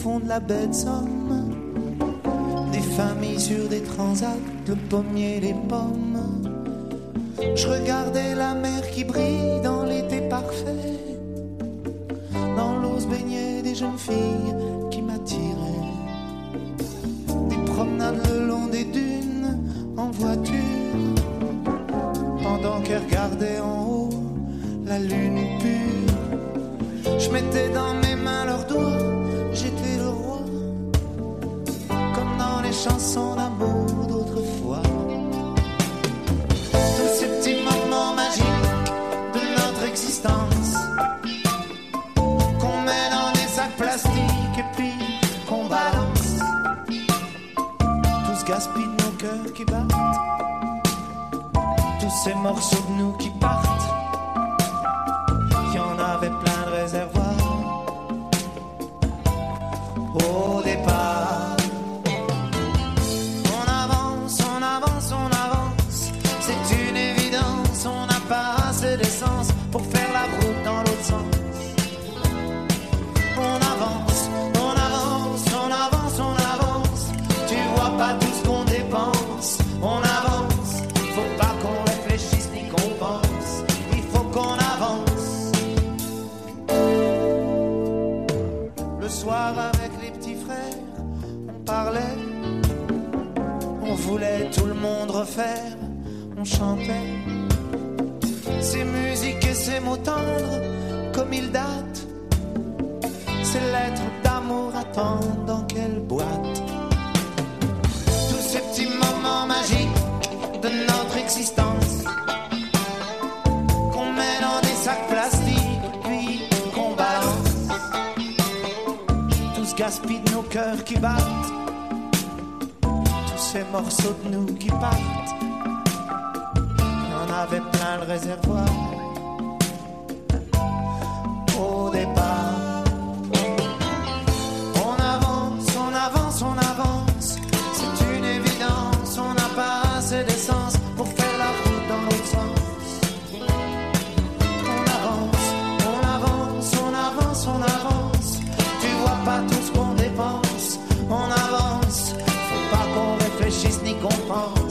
fond de la baie de Somme. Des familles sur des transats, le pommier, les pommes. Je regardais la mer qui brille dans l'été parfait. Dans l'eau se baignaient des jeunes filles qui m'attiraient. Des promenades le long des dunes en voiture. Pendant qu'elles regardaient en haut la lune pure. Je mettais dans mes mains leurs doigts, j'étais le roi. Comme dans les chansons d'amour d'autrefois. Tous ces petits moments magiques de notre existence qu'on met dans des sacs plastiques et puis qu'on balance. Tout ce gaspille de nos cœurs qui battent. Tous ces morceaux de nous qui partent. Il y en avait plein de réservoirs au départ. On avance, on avance, on avance. C'est une évidence, on n'a pas assez d'essence pour faire la route dans l'autre sens. On avance, on avance, on avance, on avance. Tu vois pas tout ce qu'on dépense. On avance, faut pas qu'on réfléchisse ni qu'on pense. Il faut qu'on avance. Le soir avec les petits frères, on parlait. On voulait tout le monde refaire. On chantait ces musiques et ces mots tendres comme ils datent. Ces lettres d'amour attendent dans quelle boîte. Tous ces petits moments magiques de notre existence qu'on met dans des sacs plastiques puis qu'on balance. Tout ce gaspille de nos cœurs qui battent. Tous ces morceaux de nous qui partent. Il y en avait plein le réservoir au départ. On avance, on avance, on avance. C'est une évidence, on n'a pas assez d'essence pour faire la route dans l'autre sens. On avance, on avance, on avance, on avance. Tu vois pas tout ce qu'on dépense. On avance, faut pas qu'on réfléchisse ni qu'on pense.